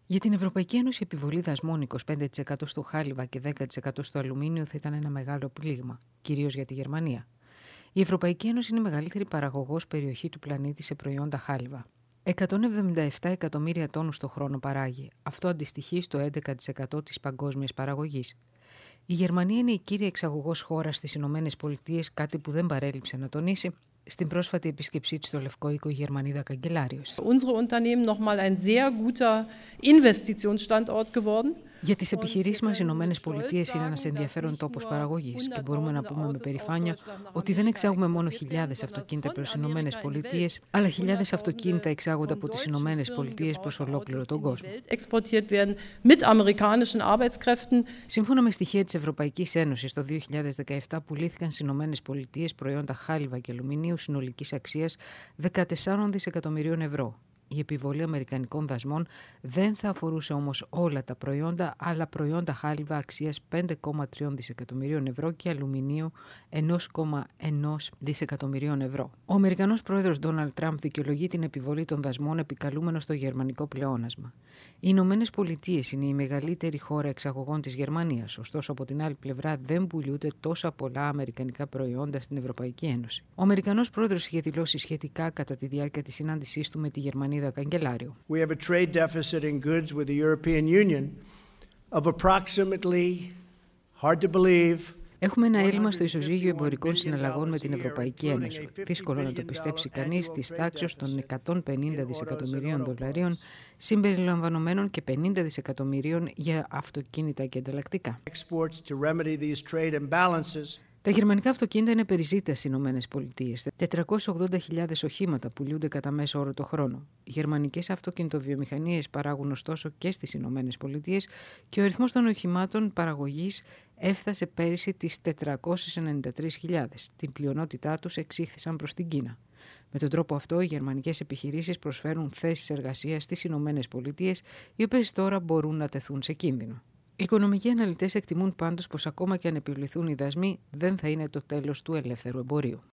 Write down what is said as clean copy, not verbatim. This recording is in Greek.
Για την Ευρωπαϊκή Ένωση, η επιβολή δασμών 25% στο χάλιβα και 10% στο αλουμίνιο θα ήταν ένα μεγάλο πλήγμα, κυρίως για τη Γερμανία. Η Ευρωπαϊκή Ένωση είναι η μεγαλύτερη παραγωγός περιοχή του πλανήτη σε προϊόντα χάλιβα. 177 εκατομμύρια τόνους το χρόνο παράγει. Αυτό αντιστοιχεί στο 11% της παγκόσμιας παραγωγής. Η Γερμανία είναι η κύρια εξαγωγός χώρα στις Ηνωμένες Πολιτείες, κάτι που δεν παρέλειψε να τονίσει στην πρόσφατη επίσκεψή της στο Λευκό Οίκο η Γερμανίδα καγκελάριος. Unsere Unternehmen nochmal ein sehr guter Investitionsstandort geworden. Για τις επιχειρήσεις μας, οι Ηνωμένες Πολιτείες είναι ένας ενδιαφέρον τόπος παραγωγής και μπορούμε να πούμε με περηφάνεια ότι δεν εξάγουμε μόνο χιλιάδες αυτοκίνητα προς τις Ηνωμένες Πολιτείες, αλλά χιλιάδες αυτοκίνητα εξάγονται από τις Ηνωμένες Πολιτείες προς ολόκληρο τον κόσμο. Σύμφωνα με στοιχεία της Ευρωπαϊκής Ένωσης, το 2017 πουλήθηκαν στις Ηνωμένες Πολιτείες προϊόντα χάλιβα και αλουμινίου συνολικής αξίας 14 δισεκατομμυρίων ευρώ. Η επιβολή αμερικανικών δασμών δεν θα αφορούσε όμως όλα τα προϊόντα, αλλά προϊόντα χάλιβα αξίας 5,3 δισεκατομμυρίων ευρώ και αλουμινίου 1,1 δισεκατομμυρίων ευρώ. Ο Αμερικανός πρόεδρος Ντόναλντ Τραμπ δικαιολογεί την επιβολή των δασμών επικαλούμενος στο γερμανικό πλεόνασμα. Οι Ηνωμένες Πολιτείες είναι η μεγαλύτερη χώρα εξαγωγών της Γερμανίας, ωστόσο από την άλλη πλευρά δεν πουλούνται τόσα πολλά αμερικανικά προϊόντα στην Ευρωπαϊκή Ένωση. Ο Αμερικανός πρόεδρος είχε δηλώσει σχετικά κατά τη διάρκεια της συνάντησής του με τη Γερμανίδα καγκελάριο. We have a trade deficit in goods with the European Union of approximately, hard to believe, Έχουμε ένα έλλειμμα στο ισοζύγιο εμπορικών συναλλαγών με την Ευρωπαϊκή Ένωση. Δύσκολο να το πιστέψει κανείς, της τάξης των 150 δισεκατομμυρίων δολαρίων, συμπεριλαμβανομένων και 50 δισεκατομμυρίων για αυτοκίνητα και ανταλλακτικά. Τα γερμανικά αυτοκίνητα είναι περιζήτητα στις Ηνωμένες Πολιτείες. 480.000 οχήματα πουλούνται κατά μέσο όρο το χρόνο. Οι γερμανικές αυτοκινητοβιομηχανίες παράγουν ωστόσο και στις Ηνωμένες Πολιτείες και ο αριθμός των οχημάτων παραγωγής έφτασε πέρυσι τις 493.000. Την πλειονότητά τους εξήχθησαν προς την Κίνα. Με τον τρόπο αυτό, οι γερμανικές επιχειρήσεις προσφέρουν θέσεις εργασίας στις Ηνωμένες Πολιτείες, οι οποίες τώρα μπορούν να τεθούν σε κίνδυνο. Οι οικονομικοί αναλυτές εκτιμούν πάντως πως ακόμα και αν επιβληθούν οι δασμοί, δεν θα είναι το τέλος του ελεύθερου εμπορίου.